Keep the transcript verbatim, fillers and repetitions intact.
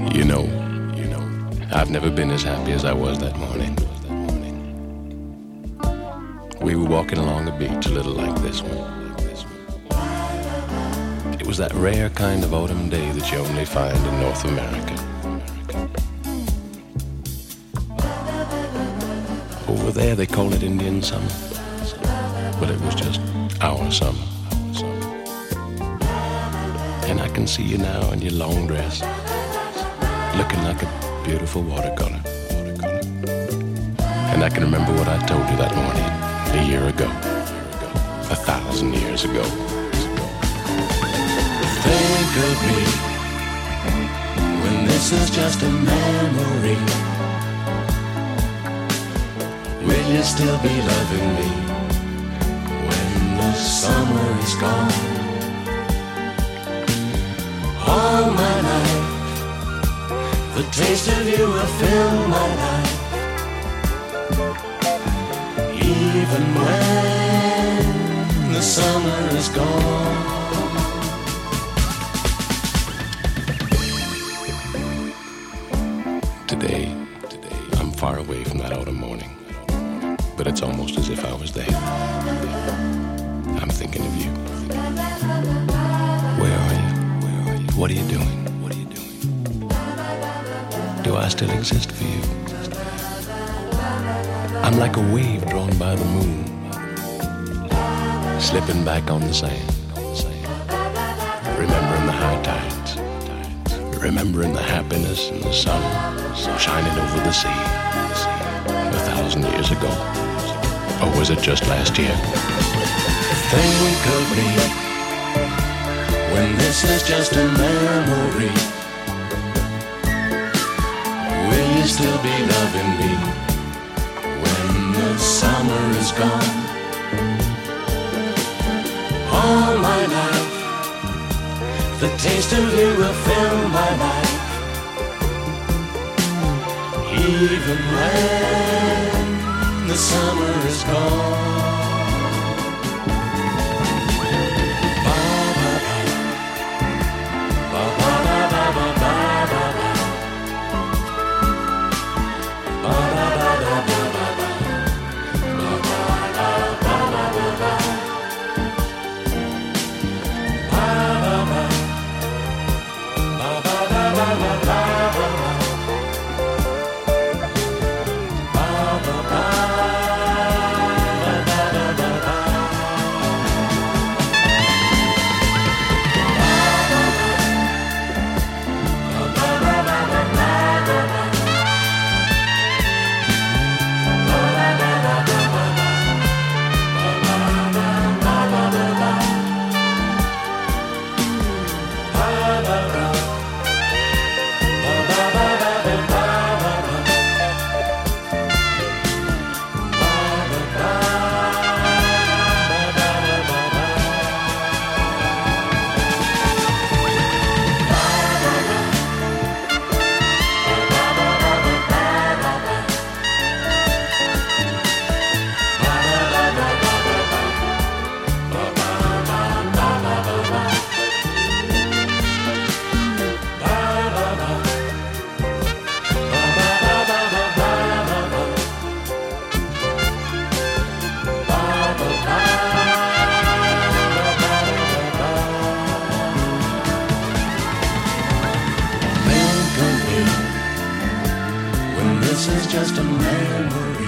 You know, you know, I've never been as happy as I was that morning. We were walking along a beach a little like this one. It was that rare kind of autumn day that you only find in North America. Over there they call it Indian summer, but it was just our summer. And I can see you now in your long dress, looking like a beautiful watercolor. And I can remember what I told you that morning, a year ago, a thousand years ago. Think of me when this is just a memory. Will you still be loving me when the summer is gone? All my life, the taste of you will fill my life. Even when the summer is gone. Today, today, I'm far away from that autumn morning, but it's almost as if I was there. I'm thinking of you. Where are you? Where are you? What are you doing? What are you doing? Do I still exist for you? I'm like a wave drawn by the moon, slipping back on the sand, remembering the high tides, remembering the happiness and the sun shining over the sea a thousand years ago. Or was it just last year? Think of me when this is just a memory. Will you still be loving me when the summer is gone? All my life, the taste of you will fill my life. Even when the summer is gone. This is just a memory.